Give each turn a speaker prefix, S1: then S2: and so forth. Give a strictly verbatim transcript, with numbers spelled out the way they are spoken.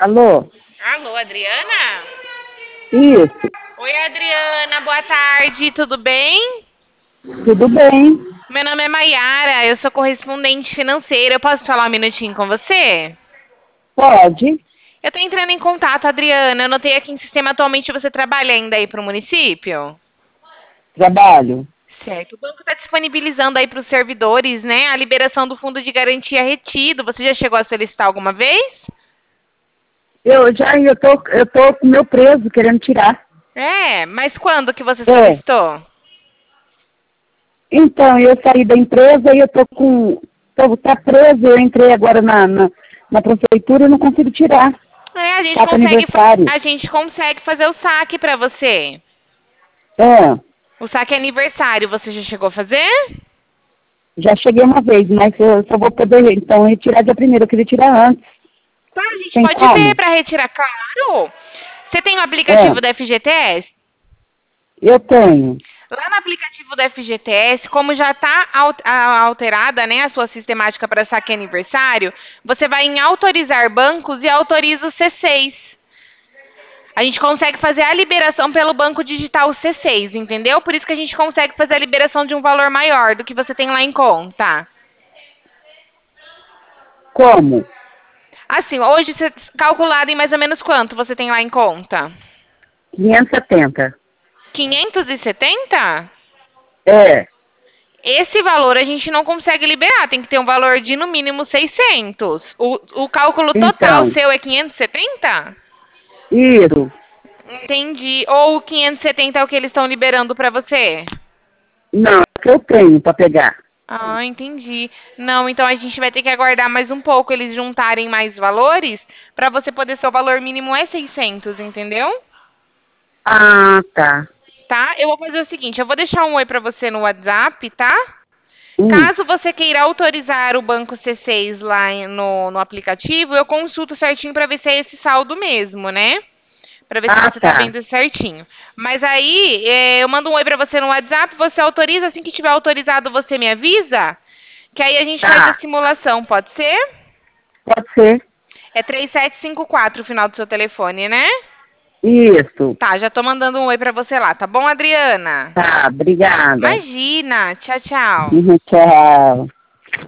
S1: Alô?
S2: Alô, Adriana?
S1: Isso,
S2: Oi, Adriana, boa tarde, tudo bem?
S1: tudo bem?
S2: Meu nome é Maiara, eu sou correspondente financeira. Eu posso falar um minutinho com você?
S1: Pode?
S2: Eu tô entrando em contato, Adriana. Eu notei aqui em sistema atualmente você trabalha ainda aí para o município?
S1: Trabalho?
S2: Certo. O banco está disponibilizando aí para os servidores, né, a liberação do fundo de garantia retido. Você já chegou a solicitar alguma vez?
S1: Eu já eu tô, eu tô com o meu preso querendo tirar.
S2: É, mas quando que você
S1: É.
S2: solicitou?
S1: Então, eu saí da empresa e eu tô com. Tô, tá preso, eu entrei agora na, na, na prefeitura e não consigo tirar.
S2: É, a gente
S1: Tá com
S2: consegue, fa-
S1: aniversário.
S2: a gente consegue fazer o saque para você.
S1: É,
S2: O saque é aniversário, você já chegou a fazer?
S1: já cheguei uma vez, mas eu só vou poder então retirar dia primeiro. Eu queria tirar antes.
S2: Tá, a gente
S1: Tem
S2: pode ver
S1: como?
S2: para retirar, claro. Você tem o
S1: É,
S2: aplicativo da F G T S?
S1: eu tenho.
S2: Lá no aplicativo da F G T S, como já está alterada, né, a sua sistemática para saque aniversário, você vai em autorizar bancos e autoriza o C seis. A gente consegue fazer a liberação pelo banco digital C seis, entendeu? Por isso que a gente consegue fazer a liberação de um valor maior do que você tem lá em conta.
S1: Como?
S2: Assim, hoje, você calculado em mais ou menos quanto você tem lá em conta?
S1: quinhentos e setenta.
S2: quinhentos e setenta?
S1: É,
S2: Esse valor a gente não consegue liberar, tem que ter um valor de no mínimo seiscentos. O, o cálculo total
S1: então.
S2: seu é quinhentos e setenta?
S1: Isso.
S2: Entendi. Ou o quinhentos e setenta é o que eles estão liberando para você?
S1: Não, é que eu tenho para pegar.
S2: Ah, entendi. Não, então a gente vai ter que aguardar mais um pouco eles juntarem mais valores para você poder ser o valor mínimo é seiscentos, entendeu?
S1: Ah, tá.
S2: Tá? Eu vou fazer o seguinte, eu vou deixar um oi para você no WhatsApp, tá?
S1: Hum.
S2: Caso você queira autorizar o banco C seis lá em- no, no aplicativo, eu consulto certinho para ver se é esse saldo mesmo, né? Para ver se
S1: Ah,
S2: você tá
S1: tá.
S2: vendo certinho. Mas aí, é, eu mando um oi para você no WhatsApp, você autoriza, assim que tiver autorizado, você me avisa, que aí a gente faz a
S1: Tá.
S2: simulação, pode ser?
S1: Pode ser.
S2: É três sete cinco quatro o final do seu telefone, né?
S1: Isso.
S2: Tá, já tô mandando um oi para você lá, tá bom, Adriana?
S1: Tá, obrigada.
S2: Imagina! Tchau, tchau.
S1: Uhum, tchau.